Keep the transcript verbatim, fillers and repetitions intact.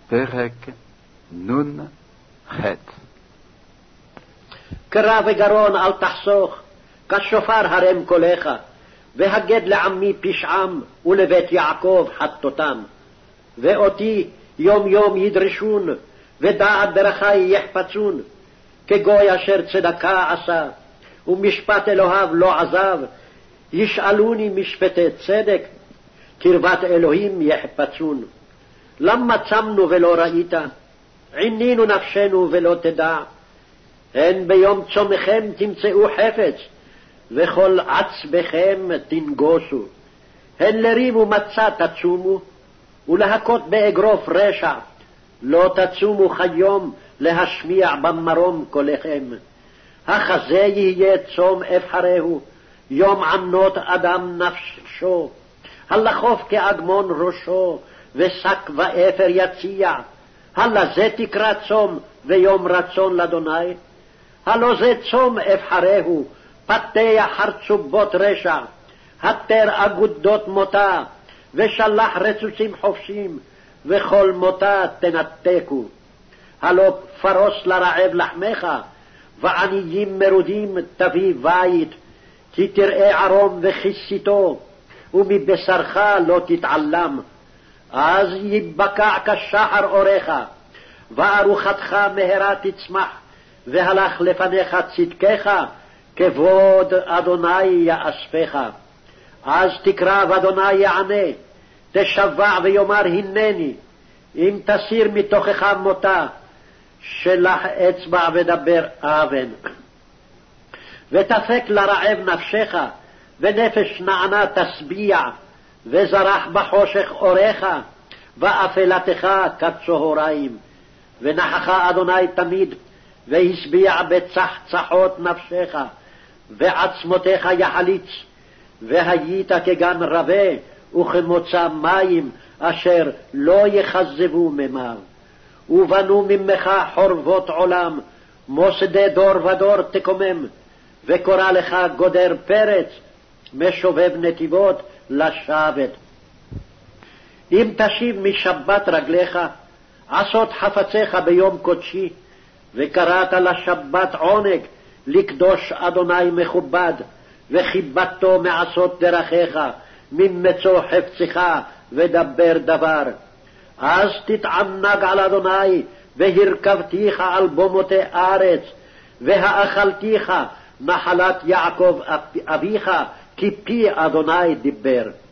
פרק נ"ח. קרא וגרון אל תחסוך, כשופר הרם קולך, והגד לעמי פשעם ולבית יעקב חטאותם. ואותי יום יום ידרשון, ודעת דרכי יחפצון, כגוי אשר צדקה עשה, ומשפט אלוהיו לא עזב. ישאלוני משפטי צדק, קרבת אלוהים יחפצון. למה צמנו ולא ראית? עינינו נפשנו ולא תדע. הן ביום צומכם תמצאו חפץ, וכל עצבכם תנגוסו. הן לריב ומצה תצומו, ולהכות באגרוף רשע. לא תצומו כיום להשמיע במרום קולכם. החזה יהיה צום אבחרהו, יום ענות אדם נפשו. הלחוף כאגמון ראשו, ושק ואפר יציע. הלא זה תקרא צום ויום רצון לאדוני. הלא זה צום אבחרהו, פתח חרצובות רשע. התר אגודות מותה, ושלח רצוצים חופשים, וכל מותה תנתקו. הלא פרוס לרעב לחמך, ועניים מרודים תביא בית. כי תראה ערום וכיסיתו, ומבשרך לא תתעלם. אז יבקע כשחר אורך, וארוחתך מהרה תצמח, והלך לפניך צדקך, כבוד אדוני יאספך. אז תקרא ואדוני יענה, תשבע ויאמר הנני. אם תסיר מתוכך מותה, שלח אצבע ודבר אבן. ותפק לרעב נפשך, ונפש נענה תשביע, וזרח בחושך אורך, ואפלתך כצהריים. ונחך אדוני תמיד, והשביע בצחצחות נפשך, ועצמותיך יחליץ, והיית כגן רבה, וכמוצא מים, אשר לא יחזבו ממיו. ובנו ממך חורבות עולם, מוסדי דור ודור תקומם, וקורא לך גודר פרץ, משובב נתיבות לשבת. אם תשיב משבת רגליך, עשות חפציך ביום קודשי, וקראת לשבת עונג, לקדוש אדוני מכובד, וכיבדתו מעשות דרכיך, ממצוא חפצך ודבר דבר. אז תתענג על אדוני, והרכבתיך על במותי ארץ, והאכלתיך נחלת יעקב אביך, כי פי אדוני דיבר.